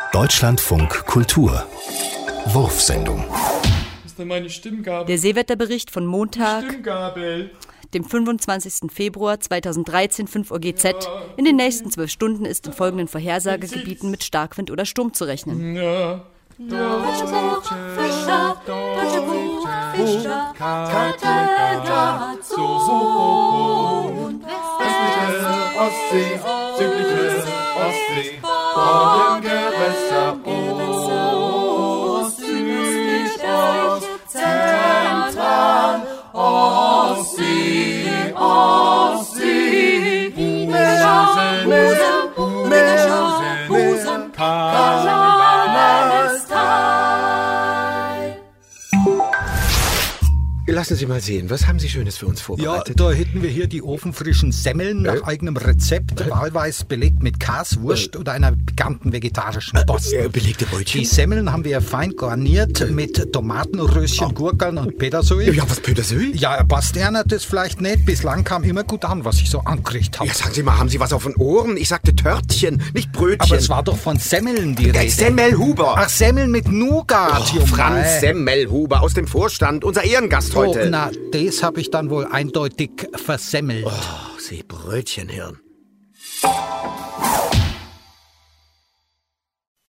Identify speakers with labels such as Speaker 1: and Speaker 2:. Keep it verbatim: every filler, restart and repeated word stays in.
Speaker 1: Deutschlandfunk Kultur Wurfsendung.
Speaker 2: Das ist dann meine Stimmgabel.
Speaker 3: Der Seewetterbericht von Montag,
Speaker 2: Stimmgabel.
Speaker 3: dem fünfundzwanzigsten Februar zweitausenddreizehn, fünf Uhr G Z. In den nächsten zwölf Stunden ist in folgenden Vorhersagegebieten mit Starkwind oder Sturm zu rechnen.
Speaker 2: Ja.
Speaker 4: Deutsche Buchfischer, Deutsche Buchfischer, Kattegat, Sohn, westliche
Speaker 2: Ostsee, südliche Ostsee, Bodengewässer, Ost, Süd, Ost, Zentral, Ostsee, Ostsee, Meersen, Meersen, Meersen,
Speaker 5: Lassen Sie mal sehen, was haben Sie Schönes für uns
Speaker 6: Ja,
Speaker 5: vorbereitet?
Speaker 6: da hätten wir hier die ofenfrischen Semmeln nach
Speaker 5: Äh?
Speaker 6: eigenem Rezept, wahlweise belegt mit Käse, Wurst oder einer pikanten vegetarischen Post.
Speaker 5: Äh, belegte Brötchen?
Speaker 6: Die Semmeln haben wir fein garniert mit Tomatenröschen, Gurkeln und Petersilie.
Speaker 5: Ja, was Petersilie?
Speaker 6: Ja, passt einer das vielleicht nicht. Bislang kam immer gut an, was ich so angekriegt habe.
Speaker 5: Ja, sagen Sie mal, haben Sie was auf den Ohren? Ich sagte Törtchen, nicht Brötchen.
Speaker 6: Aber es war doch von Semmeln die
Speaker 5: Der
Speaker 6: Rede.
Speaker 5: Semmelhuber.
Speaker 6: Ach, Semmeln mit Nougat.
Speaker 5: Oh,
Speaker 6: Junge.
Speaker 5: Franz Semmelhuber aus dem Vorstand, unser Ehrengast
Speaker 6: Oh,
Speaker 5: heute.
Speaker 6: na, das habe ich dann wohl eindeutig versemmelt.
Speaker 5: Oh, Sie Brötchenhirn.